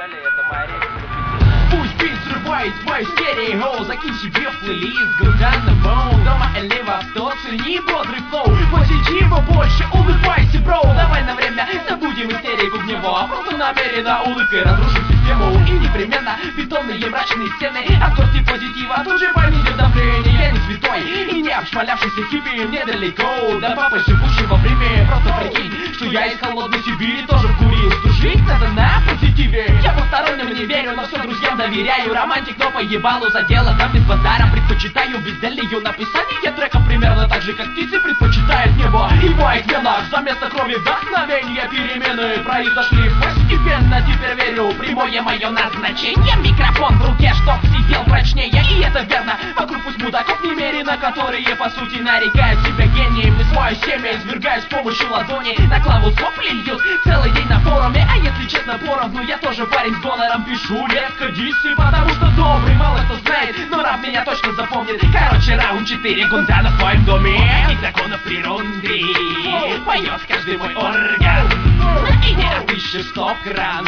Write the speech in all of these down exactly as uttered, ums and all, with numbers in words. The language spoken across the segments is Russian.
Вначале это моя речь. Пусть бит взрывает твою стерео, закинь себе в плейлист Guantanamo. Дома или в авто, цени бодрый флоу, позитива больше, улыбайся, бро. Давай на время забудем истерику в него, а просто намеренно улыбкой разрушим систему. И непременно бетонные мрачные стены от корти позитива тут же понизит давление. Я не святой и не обшмалявшийся хиппи, мне далеко до папы, живущего в Риме. Просто прикинь, что я из холодной Сибири тоже вкурист. Жить надо на позитиве. Я посторонним не верю, но все друзьям доверяю. Романтик, но поебалу за дело, там без базара. Предпочитаю безделью написание трека примерно так же, как птицы предпочитают небо. И в моих венах за место крови вдохновения перемены произошли постепенно. Теперь верю, прямое мое назначение. Микрофон в руке, чтоб сидел прочнее. И это верно, вокруг пусть мудаков немерено, которые по сути нарекают себя гением. И свое семя извергаю с помощью ладони. На клаву сопли льют целый день на форуме. А если честно, поровну, я тоже парень с гонором. Пишу резко дисы, потому что добрый мало кто знает, но раб меня точно запомнит. Короче, раунд четыре, Гунтана в твоем доме. И законов природы поет каждый мой орган. И не отыщешь стоп-кран.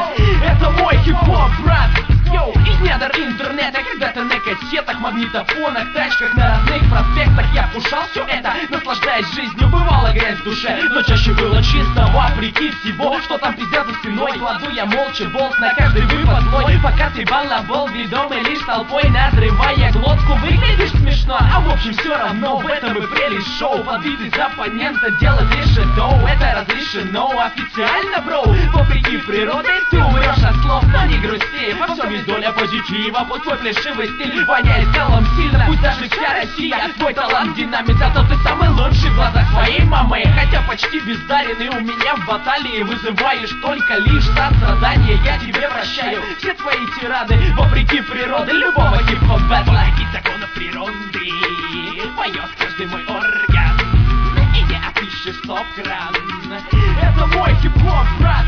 Это мой хип-хоп, брат. Йоу, из недр интернета, когда-то на кассетах, магнитофонах, тачках, на родных проспектах я пушал все это, наслаждаясь жизнью. Бывала грязь в душе, но чаще было чисто, вопреки всего, что там пиздят за спиной. Кладу я молча болт на каждый выпад злой, пока ты балабол, ведомый лишь толпой, надрывая глотку. Выглядишь смешно, а в общем все равно, в этом и прелесть шоу. Подбит из оппонента, делать решето, это разрешено официально, бро. Вопреки природе ты умрешь от слов, но не грусти, во всем есть доля позитива. Пусть твой флешивый стиль воняет телом сильно, пусть даже вся Россия твой талант динамит, зато ты самый лучший в глазах своей мамы. Хотя почти бездарен, и у меня в баталии вызываешь только лишь сострадание. Я тебе прощаю все твои тирады, вопреки природе любого хип-хоп бэтла. И законов природы поет каждый мой орган. И не отыщешь стоп-кран. Это мой хип-хоп, брат.